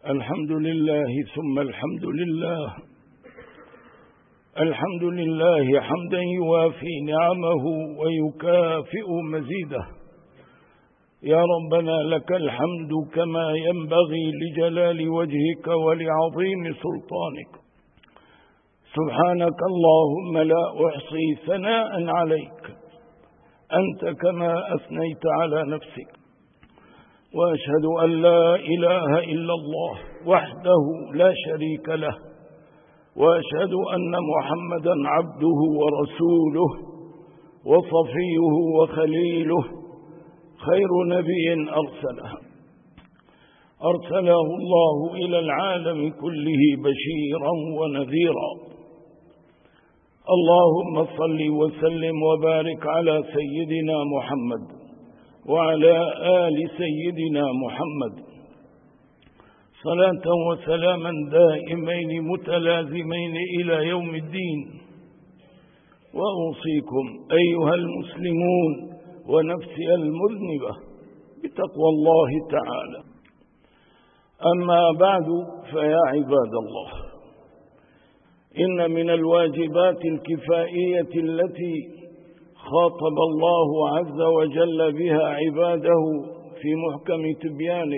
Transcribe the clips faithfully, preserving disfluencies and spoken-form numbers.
الحمد لله ثم الحمد لله. الحمد لله حمدا يوافي نعمه ويكافئ مزيده. يا ربنا لك الحمد كما ينبغي لجلال وجهك ولعظيم سلطانك. سبحانك اللهم لا أحصي ثناء عليك أنت كما أثنيت على نفسك. وأشهد أن لا إله إلا الله وحده لا شريك له، وأشهد أن محمدا عبده ورسوله وصفيه وخليله، خير نبي أرسله أرسله الله إلى العالم كله بشيرا ونذيرا. اللهم صل وسلم وبارك على سيدنا محمد وعلى آل سيدنا محمد، صلاة وسلاما دائمين متلازمين إلى يوم الدين. وأوصيكم أيها المسلمون ونفسي المذنبة بتقوى الله تعالى. أما بعد، فيا عباد الله، إن من الواجبات الكفائية التي خاطب الله عز وجل بها عباده في محكم تبيانه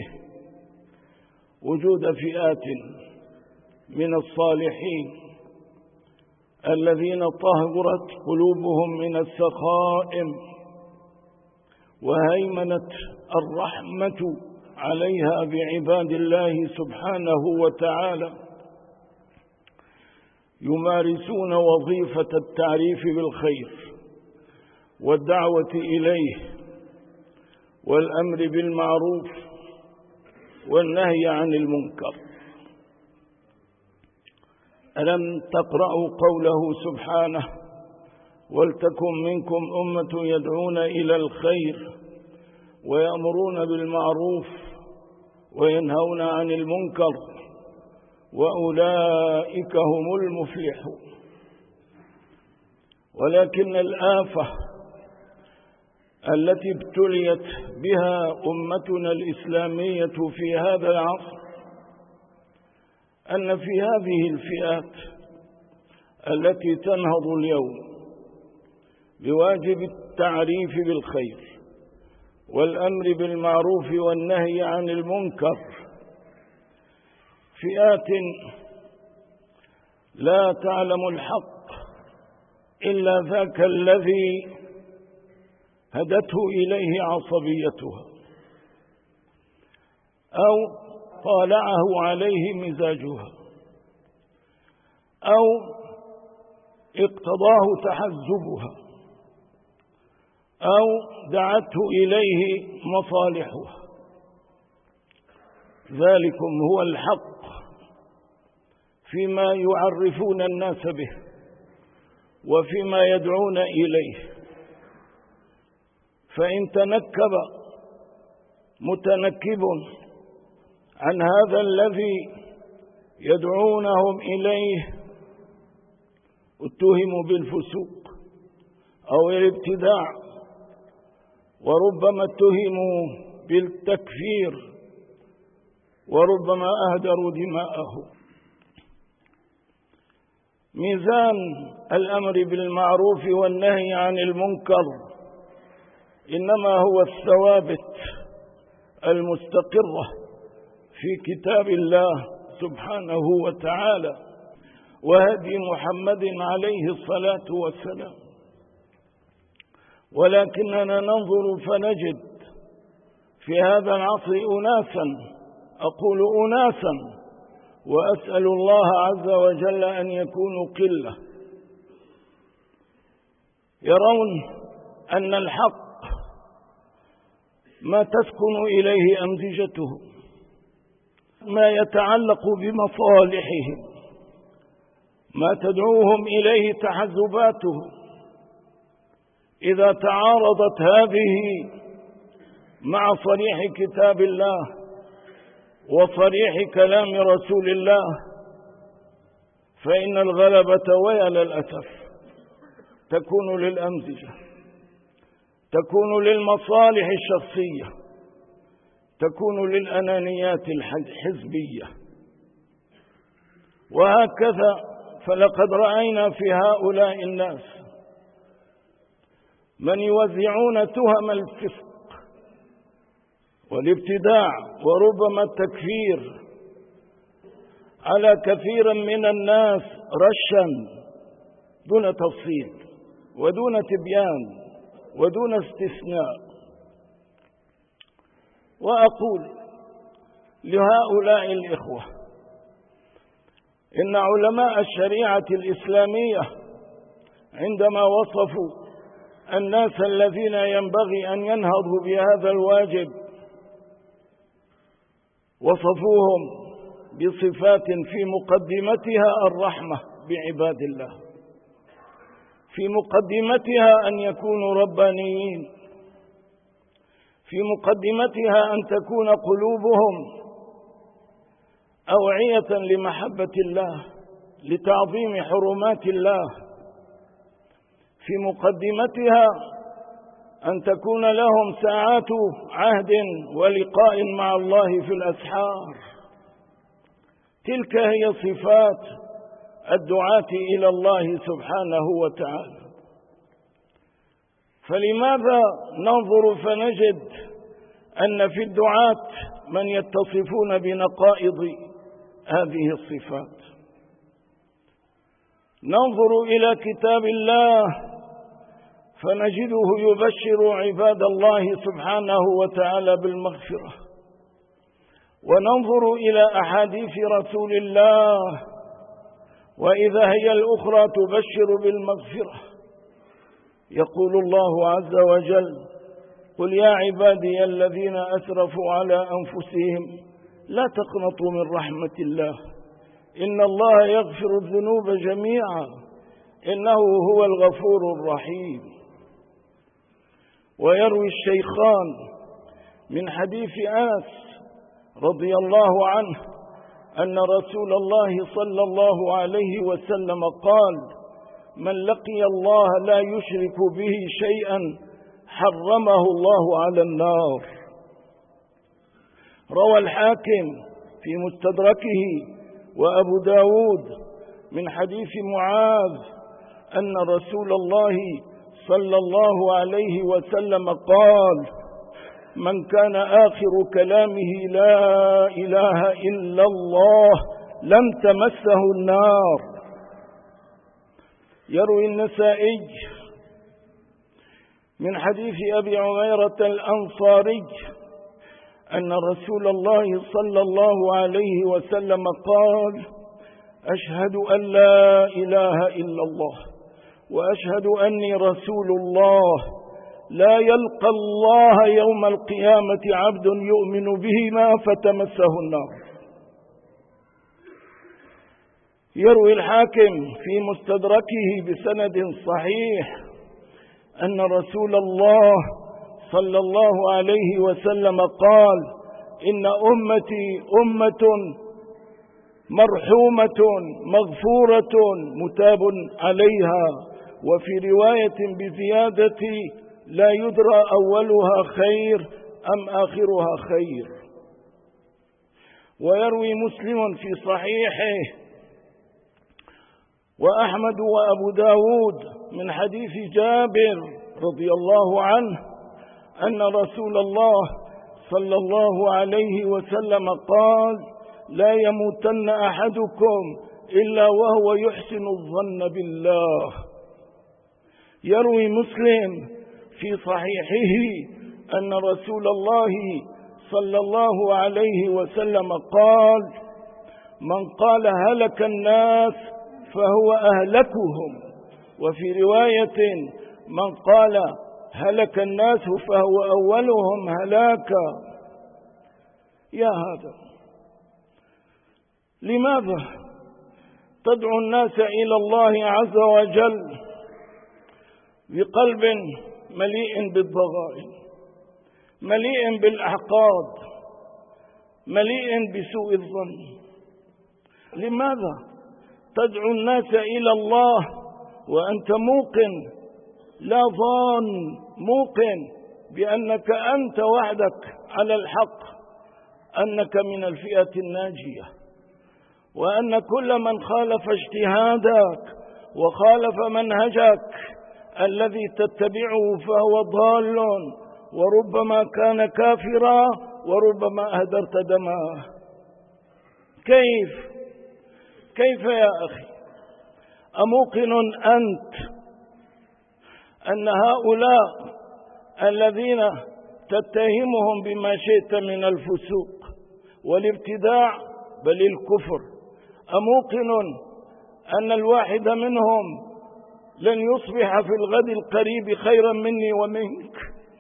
وجود فئات من الصالحين الذين طهرت قلوبهم من السخائم وهيمنت الرحمة عليها بعباد الله سبحانه وتعالى، يمارسون وظيفة التعريف بالخير والدعوة إليه والأمر بالمعروف والنهي عن المنكر. ألم تقرأوا قوله سبحانه: ولتكن منكم أمة يدعون إلى الخير ويأمرون بالمعروف وينهون عن المنكر وأولئك هم المفلحون. ولكن الآفة التي ابتليت بها أمتنا الإسلامية في هذا العصر أن في هذه الفئات التي تنهض اليوم بواجب التعريف بالخير والأمر بالمعروف والنهي عن المنكر فئات لا تعلم الحق إلا ذاك الذي هدته إليه عصبيتها أو طالعه عليه مزاجها أو اقتضاه تحزبها أو دعته إليه مصالحها. ذلكم هو الحق فيما يعرفون الناس به وفيما يدعون إليه. فإن تنكب متنكب عن هذا الذي يدعونهم إليه اتهموا بالفسوق أو الابتداع، وربما اتهموا بالتكفير، وربما أهدروا دماءهم. ميزان الأمر بالمعروف والنهي عن المنكر إنما هو الثوابت المستقرة في كتاب الله سبحانه وتعالى وهدي محمد عليه الصلاة والسلام. ولكننا ننظر فنجد في هذا العصر أناسا، أقول أناسا وأسأل الله عز وجل أن يكونوا قلة، يرون أن الحق ما تسكن إليه أمزجته، ما يتعلق بمصالحهم، ما تدعوهم إليه تحزباتهم، إذا تعارضت هذه مع صريح كتاب الله وصريح كلام رسول الله فإن الغلبة ويا للأسف تكون للأمزجة، تكون للمصالح الشخصية، تكون للأنانيات الحزبية. وهكذا فلقد رأينا في هؤلاء الناس من يوزعون تهم الفسق والابتداع وربما التكفير على كثير من الناس رشا دون تفصيل ودون تبيان ودون استثناء. وأقول لهؤلاء الإخوة إن علماء الشريعة الإسلامية عندما وصفوا الناس الذين ينبغي أن ينهضوا بهذا الواجب وصفوهم بصفات في مقدمتها الرحمة بعباد الله، في مقدمتها أن يكونوا ربانيين، في مقدمتها أن تكون قلوبهم أوعية لمحبة الله لتعظيم حرمات الله، في مقدمتها أن تكون لهم ساعات عهد ولقاء مع الله في الأسحار. تلك هي صفات الدعاة إلى الله سبحانه وتعالى. فلماذا ننظر فنجد أن في الدعاة من يتصفون بنقائض هذه الصفات؟ ننظر إلى كتاب الله فنجده يبشر عباد الله سبحانه وتعالى بالمغفرة، وننظر إلى أحاديث رسول الله وإذا هي الأخرى تبشر بالمغفرة. يقول الله عز وجل: قل يا عبادي الذين أسرفوا على أنفسهم لا تقنطوا من رحمة الله إن الله يغفر الذنوب جميعا إنه هو الغفور الرحيم. ويروي الشيخان من حديث أنس رضي الله عنه أن رسول الله صلى الله عليه وسلم قال: من لقي الله لا يشرك به شيئا حرمه الله على النار. روى الحاكم في مستدركه وأبو داود من حديث معاذ أن رسول الله صلى الله عليه وسلم قال: من كان آخر كلامه لا إله إلا الله لم تمسه النار. يروي النسائي من حديث أبي عميرة الأنصاري أن رسول الله صلى الله عليه وسلم قال: أشهد أن لا إله إلا الله وأشهد أني رسول الله لا يلقى الله يوم القيامة عبد يؤمن بهما فتمسه النار. يروي الحاكم في مستدركه بسند صحيح أن رسول الله صلى الله عليه وسلم قال: إن أمتي أمة مرحومة مغفورة متاب عليها، وفي رواية بزيادة لا يدرى أولها خير أم آخرها خير. ويروي مسلم في صحيحه وأحمد وأبو داود من حديث جابر رضي الله عنه أن رسول الله صلى الله عليه وسلم قال: لا يموتن أحدكم إلا وهو يحسن الظن بالله. يروي مسلم في صحيحه أن رسول الله صلى الله عليه وسلم قال: من قال هلك الناس فهو أهلكهم، وفي رواية من قال هلك الناس فهو أولهم هلاكا. يا هذا، لماذا تدعو الناس إلى الله عز وجل بقلب مليء بالضغائن، مليء بالأحقاد، مليء بسوء الظن؟ لماذا تدعو الناس إلى الله وأنت موقن، لا ظان، موقن بأنك أنت وحدك على الحق أنك من الفئة الناجية، وأن كل من خالف اجتهادك وخالف منهجك الذي تتبعه فهو ضال، وربما كان كافرا، وربما أهدرت دمه. كيف كيف يا أخي؟ أموقن أنت أن هؤلاء الذين تتهمهم بما شئت من الفسوق والابتداع بل الكفر، أموقن أن الواحد منهم لن يصبح في الغد القريب خيرا مني ومنك؟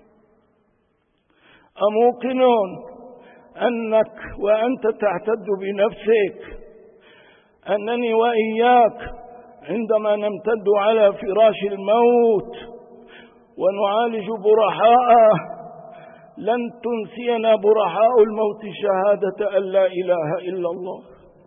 أموقن أنك وأنت تعتد بنفسك أنني وإياك عندما نمتد على فراش الموت ونعالج برحاءه لن تنسينا برحاء الموت شهادة أن لا إله إلا الله؟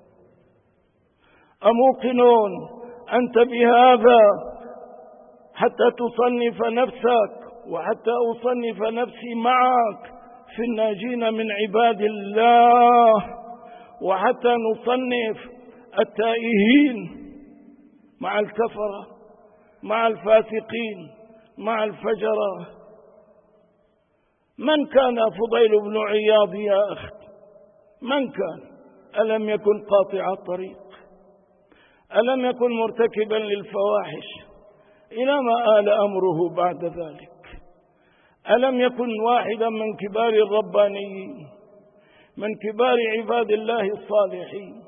أموقنون أنت بهذا حتى تصنف نفسك وحتى أصنف نفسي معك في الناجين من عباد الله، وحتى نصنف التائهين مع الكفرة مع الفاسقين مع الفجرة؟ من كان فضيل بن عياض يا أخي؟ من كان؟ ألم يكن قاطع الطريق؟ ألم يكن مرتكبا للفواحش؟ إلى ما آل أمره بعد ذلك؟ ألم يكن واحدا من كبار الربانيين من كبار عباد الله الصالحين؟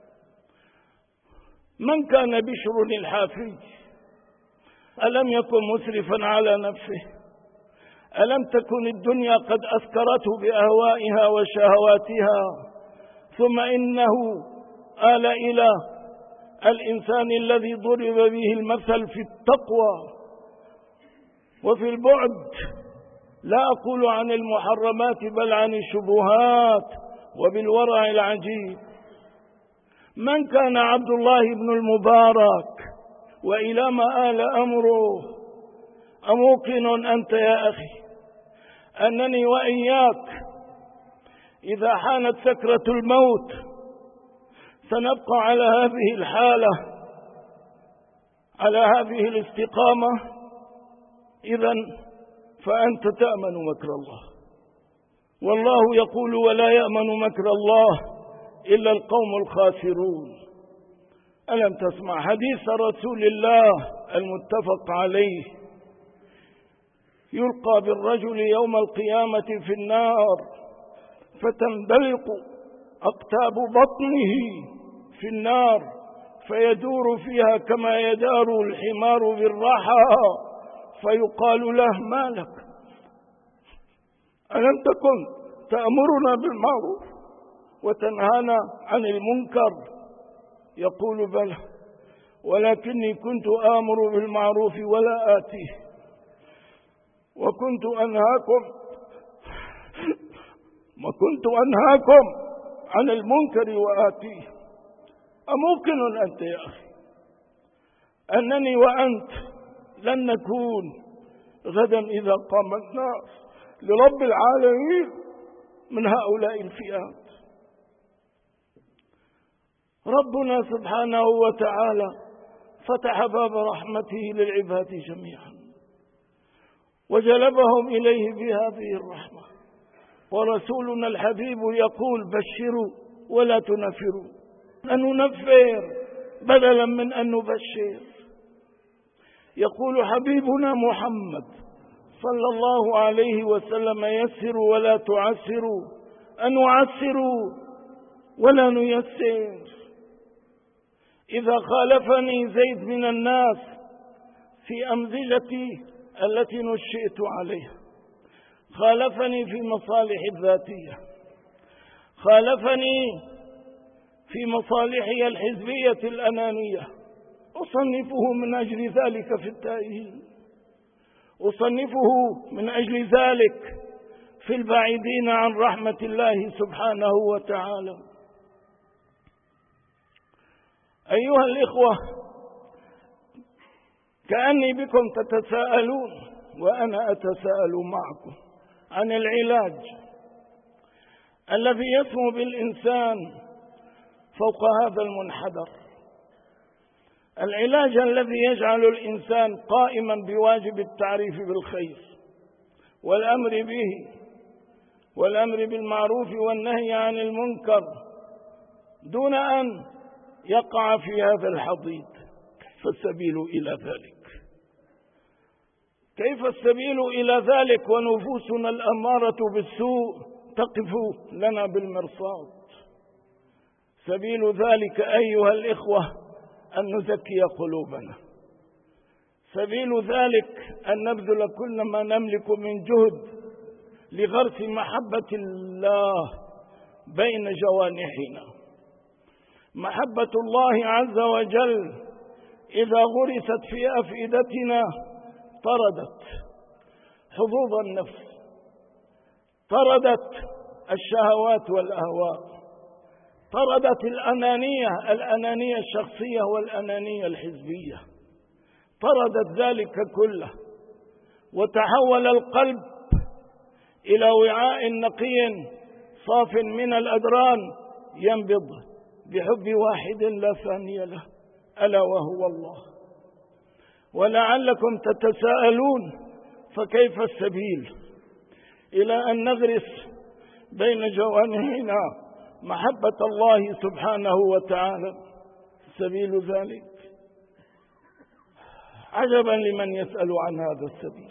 من كان بشر الحافي؟ ألم يكن مسرفا على نفسه؟ ألم تكن الدنيا قد أسكرته بأهوائها وشهواتها؟ ثم إنه آل إلى الإنسان الذي ضرب به المثل في التقوى وفي البعد، لا أقول عن المحرمات بل عن الشبهات وبالورع العجيب. من كان عبد الله بن المبارك وإلى ما آل أمره؟ أموقن أنت يا أخي أنني وإياك إذا حانت سكرة الموت سنبقى على هذه الحالة، على هذه الاستقامة؟ إذن فأنت تأمن مكر الله، والله يقول ولا يأمن مكر الله إلا القوم الخاسرون. ألم تسمع حديث رسول الله المتفق عليه؟ يلقى بالرجل يوم القيامة في النار فتندلق أقتاب بطنه في النار فيدور فيها كما يدار الحمار بالرحى، فيقال له ما لك؟ ألم تكن تأمرنا بالمعروف وتنهانا عن المنكر؟ يقول بلى، ولكني كنت آمر بالمعروف ولا آتيه، وكنت أنهاكم وكنت أنهاكم عن المنكر وآتيه. أممكن أنت يا أخي أنني وأنت لن نكون غدا إذا قام الناس لرب العالمين من هؤلاء الفئات؟ ربنا سبحانه وتعالى فتح باب رحمته للعباد جميعا وجلبهم إليه بهذه الرحمة، ورسولنا الحبيب يقول بشروا ولا تنفروا، أن ننفر بدلا من أن نبشر. يقول حبيبنا محمد صلى الله عليه وسلم يسروا ولا تعسروا، أن نعسروا ولا نيسر. إذا خالفني زيد من الناس في أمزجتي التي نشئت عليها، خالفني في مصالح الذاتية، خالفني في مصالحي الحزبية الأنانية، أصنفه من أجل ذلك في التائهين، أصنفه من أجل ذلك في البعيدين عن رحمة الله سبحانه وتعالى. أيها الإخوة، كأني بكم تتساءلون وأنا أتساءل معكم عن العلاج. الذي يسمو بالإنسان فوق هذا المنحدر، العلاج الذي يجعل الإنسان قائما بواجب التعريف بالخير والأمر به والأمر بالمعروف والنهي عن المنكر دون أن يقع في هذا الحضيض. فالسبيل إلى ذلك، كيف السبيل إلى ذلك ونفوسنا الأمارة بالسوء تقف لنا بالمرصاد؟ سبيل ذلك أيها الإخوة أن نزكي قلوبنا، سبيل ذلك أن نبذل كل ما نملك من جهد لغرس محبة الله بين جوانحنا. محبة الله عز وجل إذا غرست في أفئدتنا طردت حظوظ النفس، طردت الشهوات والأهواء، طردت الأنانية الأنانية الشخصية والأنانية الحزبية، طردت ذلك كله، وتحول القلب إلى وعاء نقي صاف من الأدران ينبض بحب واحد لا ثاني له ألا وهو الله. ولعلكم تتساءلون فكيف السبيل إلى أن نغرس بين جوانحنا محبة الله سبحانه وتعالى؟ سبيل ذلك عجبا لمن يسأل عن هذا السبيل.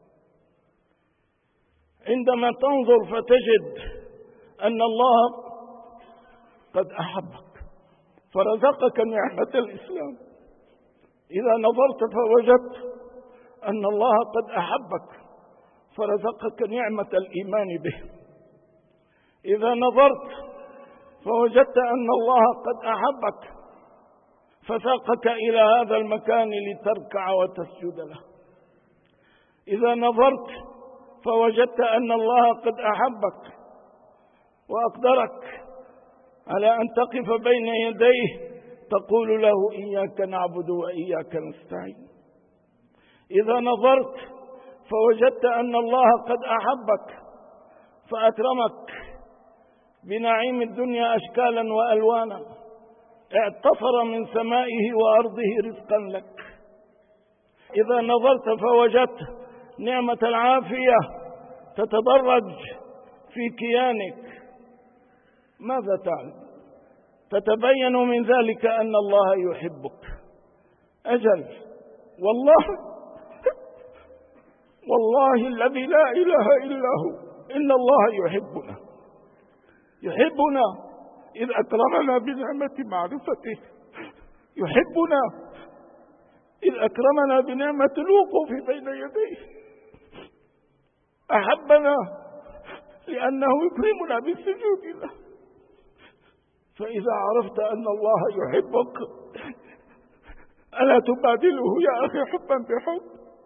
عندما تنظر فتجد أن الله قد أحبك فرزقك نعمة الإسلام، إذا نظرت فوجدت أن الله قد أحبك فرزقك نعمة الإيمان به، إذا نظرت فوجدت أن الله قد أحبك فساقك إلى هذا المكان لتركع وتسجد له، إذا نظرت فوجدت أن الله قد أحبك وأقدرك على أن تقف بين يديه تقول له إياك نعبد وإياك نستعين، إذا نظرت فوجدت أن الله قد أحبك فأكرمك بنعيم الدنيا أشكالا وألوانا، اعتصر من سمائه وأرضه رزقا لك، إذا نظرت فوجدت نعمة العافية تتدرج في كيانك، ماذا تعلم؟ تتبين من ذلك أن الله يحبك. أجل والله والله الذي لا إله إلا هو إن الله يحبنا، يحبنا إذ أكرمنا بنعمة معرفته، يحبنا إذ أكرمنا بنعمة الوقوف بين يديه، أحبنا لأنه يكرمنا بالسجود له. فإذا عرفت أن الله يحبك ألا تبادله يا أخي حبا بحب؟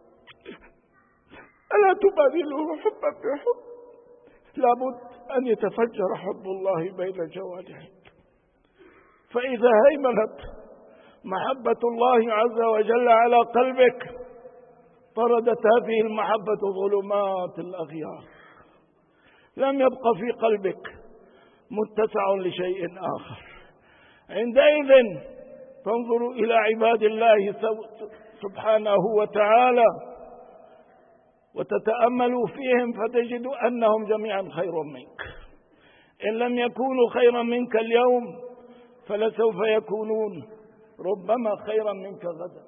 ألا تبادله حبا بحب؟ لابد أن يتفجر حب الله بين جوانحك. فإذا هيمنت محبة الله عز وجل على قلبك طردت هذه المحبة ظلمات الأغيار، لم يبق في قلبك متسع لشيء آخر. عندئذ تنظر إلى عباد الله سبحانه وتعالى وتتأمل فيهم فتجد أنهم جميعا خير منك، إن لم يكونوا خيرا منك اليوم فلسوف يكونون ربما خيرا منك غدا.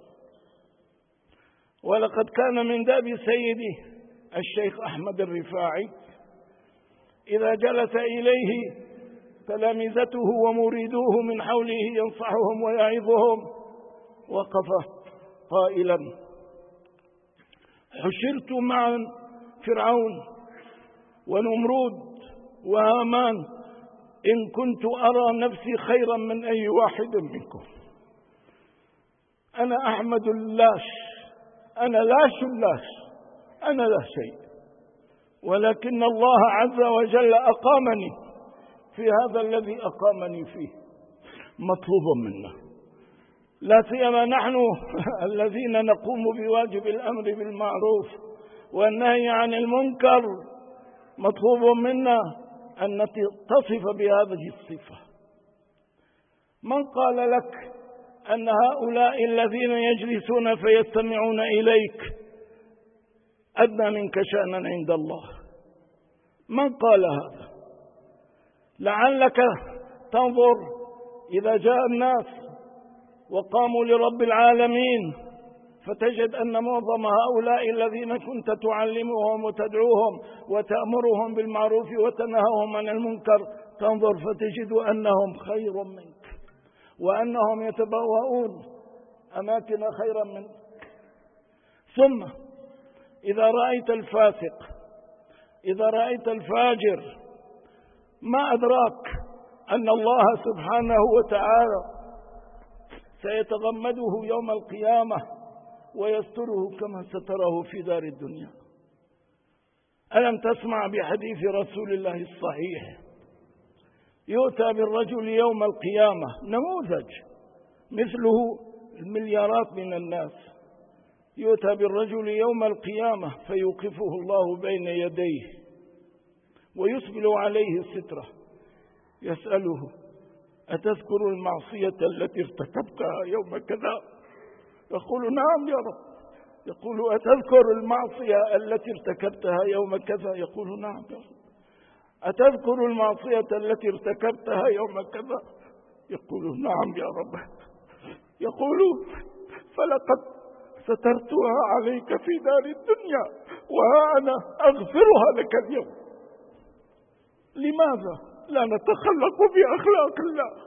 ولقد كان من داب سيدي الشيخ أحمد الرفاعي إذا جلس إليه تلامذته ومريدوه من حوله ينصحهم ويعظهم وقف قائلا: حشرت مع فرعون ونمرود وهامان إن كنت أرى نفسي خيرا من أي واحد منكم. أنا أحمد اللاش، أنا لاش اللاش، أنا لا شيء، ولكن الله عز وجل أقامني في هذا الذي أقامني فيه، مطلوب منا لا سيما نحن الذين نقوم بواجب الأمر بالمعروف والنهي عن المنكر، مطلوب منا أن تصف بهذه الصفة. من قال لك أن هؤلاء الذين يجلسون فيستمعون إليك أدنى منك شأنا عند الله؟ من قال هذا؟ لعلك تنظر إذا جاء الناس وقاموا لرب العالمين فتجد أن معظم هؤلاء الذين كنت تعلمهم وتدعوهم وتأمرهم بالمعروف وتنهاهم عن المنكر تنظر فتجد أنهم خير منك وأنهم يتبوؤون أماكن خيرا منك. ثم إذا رأيت الفاسق، إذا رأيت الفاجر، ما أدراك أن الله سبحانه وتعالى سيتغمده يوم القيامة ويستره كما ستره في دار الدنيا. ألم تسمع بحديث رسول الله الصحيح؟ يؤتى بالرجل يوم القيامة نموذج مثله المليارات من الناس، يؤتى بالرجل يوم القيامة فيوقفه الله بين يديه ويسبل عليه السترة، يسأله: أتذكر المعصية التي ارتكبتها يوم كذا؟ يقول: نعم يا رب. يقول: أتذكر المعصية التي ارتكبتها يوم كذا؟ يقول: نعم يا رب. أتذكر المعصية التي ارتكبتها يوم كذا؟ يقول: نعم يا رب. يقول: فلقد سترتها عليك في دار الدنيا وها أنا أغفرها لك اليوم. لماذا لا نتخلق بأخلاق الله؟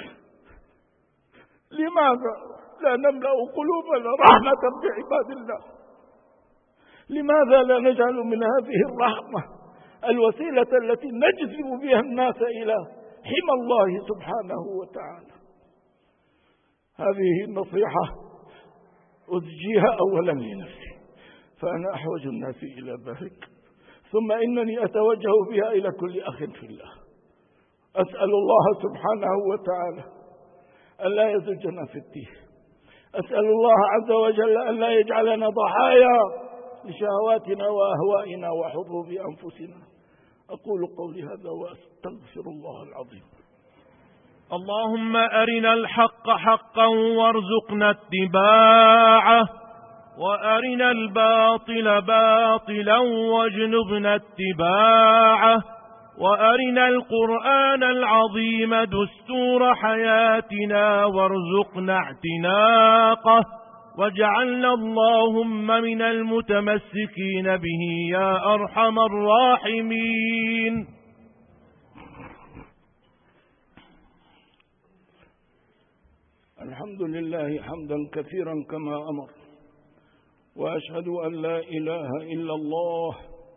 لماذا لا نملأ قلوبنا رحمة بعباد الله؟ لماذا لا نجعل من هذه الرحمة الوسيلة التي نجذب بها الناس إلى حمى الله سبحانه وتعالى؟ هذه النصيحة أزجيها أولا لنفسي، فأنا أحوج الناس إلى ذلك، ثم إنني أتوجه بها إلى كل أخ في الله. أسأل الله سبحانه وتعالى أن لا يزجنا في التيه. أسأل الله عز وجل أن لا يجعلنا ضحايا لشهواتنا وأهوائنا وحظوظ أنفسنا. أقول قولي هذا وأستغفر الله العظيم. اللهم أرنا الحق حقا وارزقنا اتباعه، وأرنا الباطل باطلا واجنبنا اتباعه، وأرنا القرآن العظيم دستور حياتنا وارزقنا اعتناقه، واجعلنا اللهم من المتمسكين به يا أرحم الراحمين. الحمد لله حمدا كثيرا كما أمر، وأشهد أن لا إله إلا الله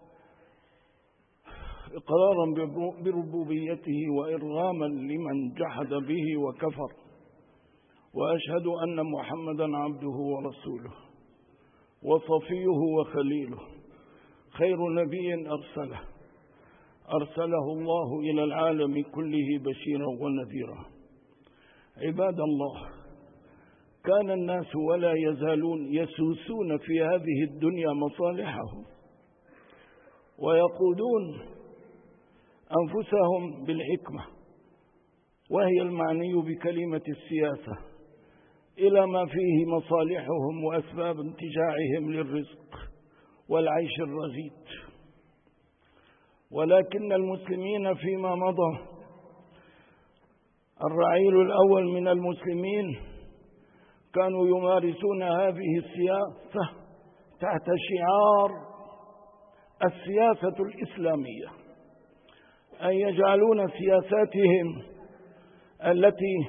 إقرارا بربوبيته وإرغاما لمن جحد به وكفر، وأشهد أن محمدا عبده ورسوله وصفيه وخليله، خير نبي أرسله أرسله الله إلى العالم كله بشيرا ونذيرا. عباد الله، كان الناس ولا يزالون يسوسون في هذه الدنيا مصالحهم ويقودون أنفسهم بالحكمة، وهي المعني بكلمة السياسة، إلى ما فيه مصالحهم وأسباب انتجاعهم للرزق والعيش الرغيد. ولكن المسلمين فيما مضى، الرعيل الأول من المسلمين كانوا يمارسون هذه السياسة تحت شعار السياسة الإسلامية، أن يجعلون سياساتهم التي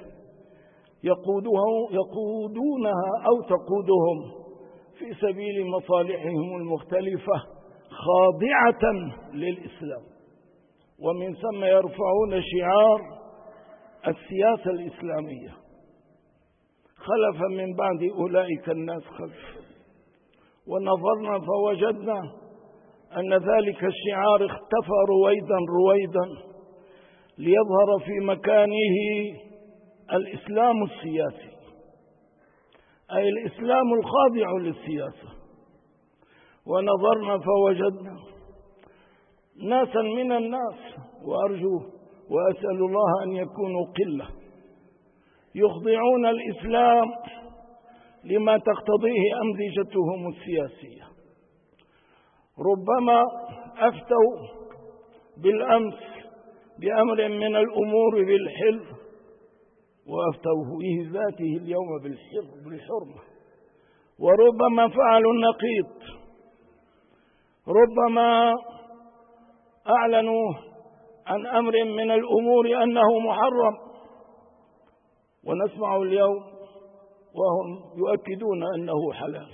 يقودونها أو تقودهم في سبيل مصالحهم المختلفة خاضعة للإسلام، ومن ثم يرفعون شعار السياسة الإسلامية. خلف من بعد أولئك الناس خلف، ونظرنا فوجدنا أن ذلك الشعار اختفى رويدا رويدا ليظهر في مكانه الإسلام السياسي، أي الإسلام الخاضع للسياسة. ونظرنا فوجدنا ناسا من الناس، وأرجو وأسأل الله أن يكونوا قلة، يخضعون الإسلام لما تقتضيه أمزجتهم السياسية. ربما أفتوا بالأمس بأمر من الأمور بالحل، وأفتوا فيه ذاته اليوم بالحرمة، وربما فعلوا النقيض، ربما أعلنوا عن أمر من الأمور أنه محرم، ونسمع اليوم وهم يؤكدون أنه حلال.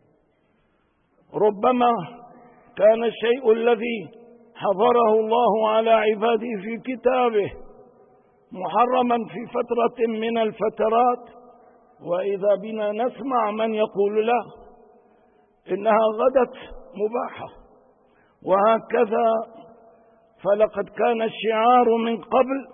ربما كان الشيء الذي حظره الله على عباده في كتابه محرما في فترة من الفترات، وإذا بنا نسمع من يقول لا إنها غدت مباحة. وهكذا فلقد كان الشعار من قبل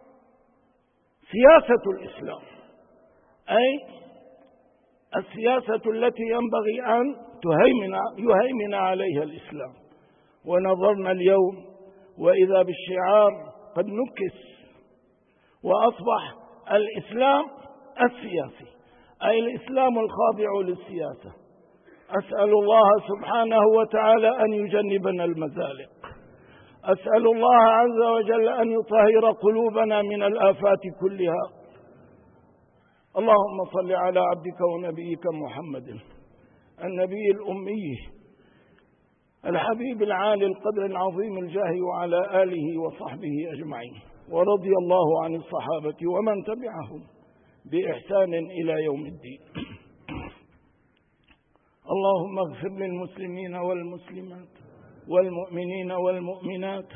سياسة الإسلام، أي السياسة التي ينبغي أن تهيمن يهيمن عليها الإسلام. ونظرنا اليوم وإذا بالشعار قد نكس، وأصبح الإسلام السياسي، أي الإسلام الخاضع للسياسة. أسأل الله سبحانه وتعالى أن يجنبنا المزالق، أسأل الله عز وجل أن يطهر قلوبنا من الآفات كلها. اللهم صل على عبدك ونبيك محمد النبي الأمي الحبيب العالي القدر العظيم الجاه، وعلى آله وصحبه أجمعين، ورضي الله عن الصحابة ومن تبعهم بإحسان إلى يوم الدين. اللهم اغفر للمسلمين والمسلمات والمؤمنين والمؤمنات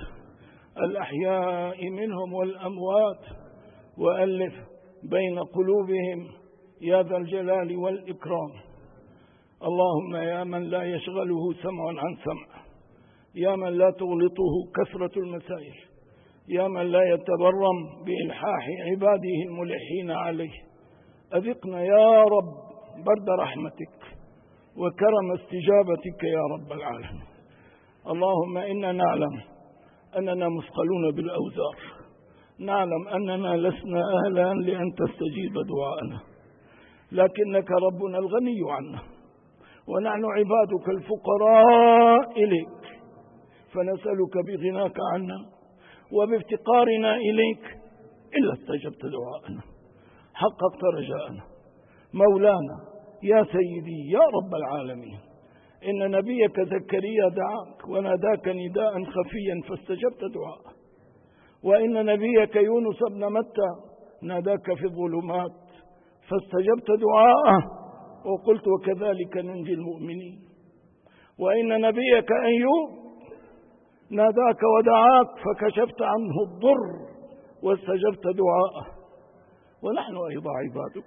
الأحياء منهم والأموات، وألف بين قلوبهم يا ذا الجلال والإكرام. اللهم يا من لا يشغله سمع عن سمع، يا من لا تغلطه كثرة المسائل، يا من لا يتبرم بإلحاح عباده الملحين عليه، أذقنا يا رب برد رحمتك وكرم استجابتك يا رب العالمين. اللهم إنا نعلم أننا مثقلون بالأوزار، نعلم أننا لسنا أهلا لأن تستجيب دعاءنا، لكنك ربنا الغني عنا، ونحن عبادك الفقراء إليك، فنسألك بغناك عنا وبافتقارنا إليك إلا استجبت دعاءنا، حققت رجاءنا. مولانا يا سيدي يا رب العالمين، إن نبيك زكريا دعاك وناداك نداء خفيا فاستجبت دعاءه، وإن نبيك يونس بن متى ناداك في الظلمات فاستجبت دعاءه، وقلت وكذلك ننجي المؤمنين. وإن نبيك أيوب ناداك ودعاك فكشفت عنه الضر واستجبت دعاءه. ونحن أيضا عبادك،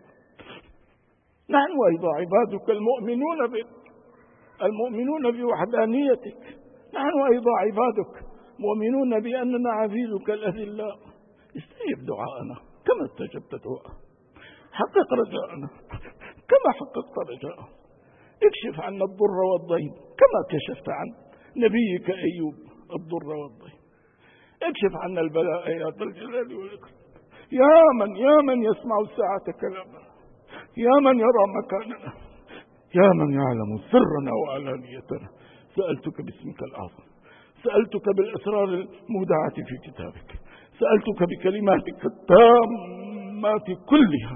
نحن أيضا عبادك المؤمنون بك، المؤمنون بوحدانيتك، نحن أيضا عبادك مؤمنون بأننا عبيدك الأذلاء. استجب دعاءنا كما استجبت دعاء، حقق رجاءنا كما حققت رجاءه، اكشف عنا الضر والضيم كما كشفت عن نبيك أيوب الضر والضيم، اكشف عنا البلاء يا ذا الجلال والإكرام، يا من يا من يسمع الساعة كلامنا، يا من يرى مكاننا، يا من يعلم سرنا وعلانيتنا. سألتك باسمك الأعظم، سألتك بالأسرار المودعة في كتابك، سألتك بكلماتك التامات كلها،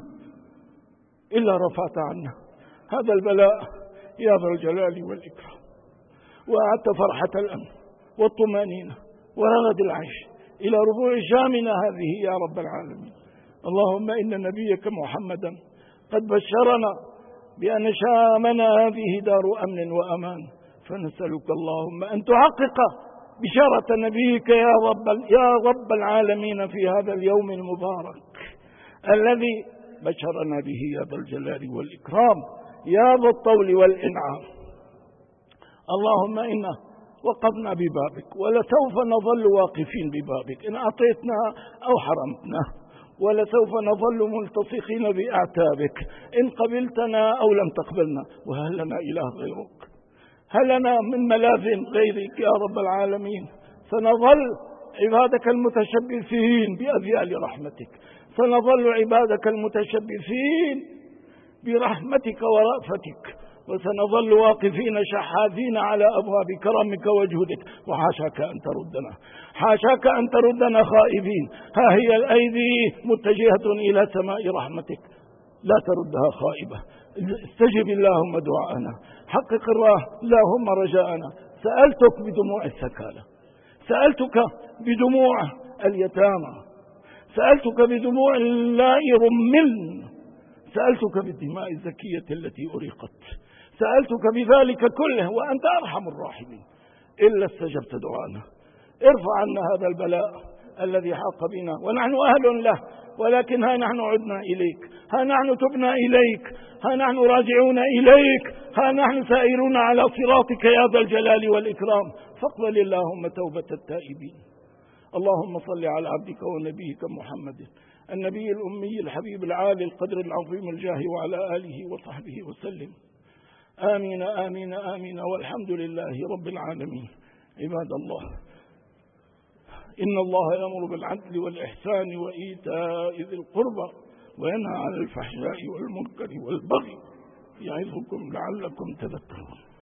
إلا رفعت عنا هذا البلاء يا ذا الجلال والإكرام، وأعدت فرحة الأمن والطمأنينة ورغد العيش إلى ربوع شامنا هذه يا رب العالمين. اللهم إن نبيك محمدا قد بشرنا بأن شامنا هذه دار أمن وأمان، فنسألك اللهم أن تحقق بشارة نبيك يا رب يا رب العالمين في هذا اليوم المبارك الذي بشرنا به يا ذا الجلال والإكرام يا ذا الطول والإنعام. اللهم إنا وقفنا ببابك ولسوف نظل واقفين ببابك، إن أعطيتنا أو حرمتنا، ولسوف نظل ملتصقين بأعتابك إن قبلتنا أو لم تقبلنا. وهل لنا إله غيرك؟ هل لنا من ملاذ غيرك يا رب العالمين؟ سنظل عبادك المتشبثين بأذيال رحمتك، سنظل عبادك المتشبثين برحمتك ورأفتك، وسنظل واقفين شحاذين على أبواب كرمك وجودك. وحاشاك أن تردنا، حاشاك أن تردنا خائبين. ها هي الأيدي متجهة إلى سماء رحمتك، لا تردها خائبة. استجب اللهم دعاءنا، حقق اللهم رجاءنا. سألتك بدموع الثكالى، سألتك بدموع اليتامى، سألتك بدموع اللائي رمل، سألتك بالدماء الزكية التي أريقت، سألتك بذلك كله وأنت أرحم الراحمين، إلا استجبت دعانا. ارفع عنا هذا البلاء الذي حاق بنا ونحن أهل له، ولكن ها نحن عدنا إليك، ها نحن تبنا إليك، ها نحن راجعون إليك، ها نحن سائرون على صراطك يا ذا الجلال والإكرام. فاقبل اللهم توبة التائبين. اللهم صل على عبدك ونبيك محمد النبي الأمي الحبيب العالي القدر العظيم الجاه وعلى آله وصحبه وسلم. آمين آمين آمين، والحمد لله رب العالمين. عباد الله، إن الله يأمر بالعدل والإحسان وإيتاء ذي القربى وينهى عن الفحشاء والمنكر والبغي يعظكم لعلكم تذكرون.